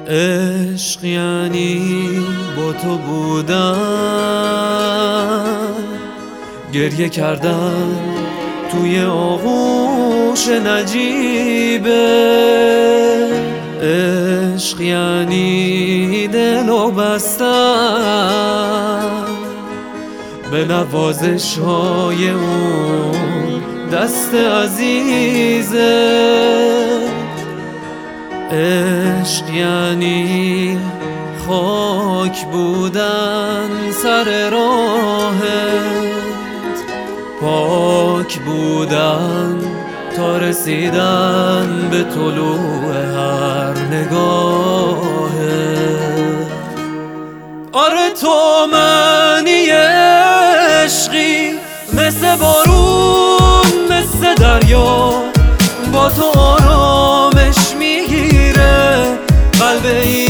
عشق یعنی با تو بودن، گریه کردن توی آغوش نجیبه. عشق یعنی دلو بستن به نوازش های اون دست عزیزه. عشق یعنی خاک بودن سر راهت، پاک بودن تا رسیدن به طلوع هر نگاهت. آره تو معنی عشقی، مثل بارون مثل دریا، با تو آرامش میگیره قلب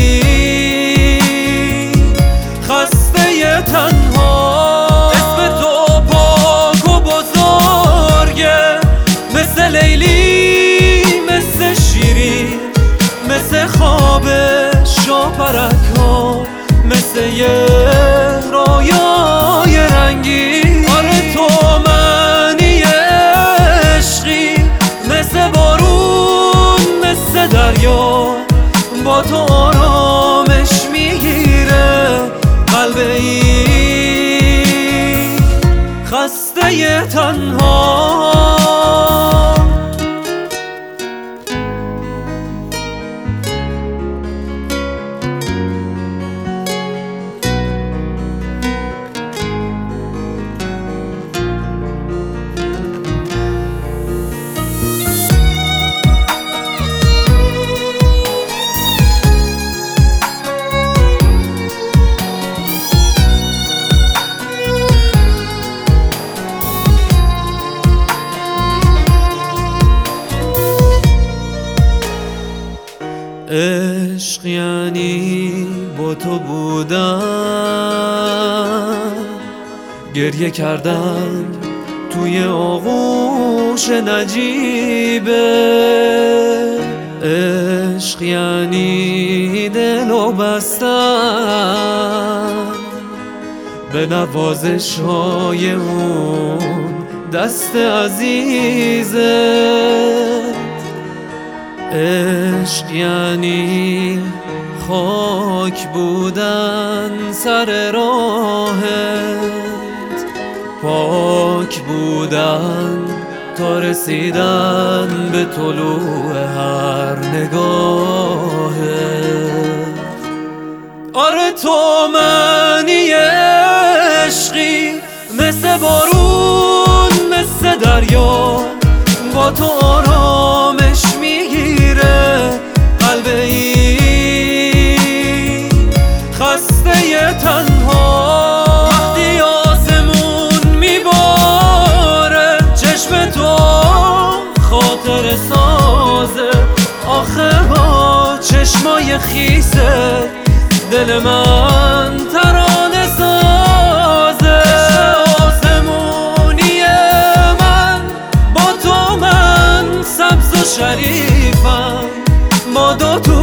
این خسته تنها. اسم تو پاک و بزرگه، مثل لیلی مثل شیرین، مثل خواب شاپرک ها، مثل یه رویای رنگی. آره تو معنی عشقی، مثل بارون مثل دریا، با تو آرامش میگیره قلب این خسته تنها. عشق یعنی با تو بودن، گریه کردن توی آغوش نجیبه. عشق یعنی دلو بستن به نوازش های اون دست عزیزه. عشق یعنی خاک بودن سر راهت، پاک بودن تا رسیدن به طلوع هر نگاهت. آره تو معنی عشقی، مثل بارون مثل دریا، با تو آرامش میگیره قلب این خسته تنها. وقتی آسمون میباره چشم تو خاطر سازه، آخه با چشمای خیسه دل من ترانه سازه. آسمونی من با تو، من سبز و شریفم، ما دو تو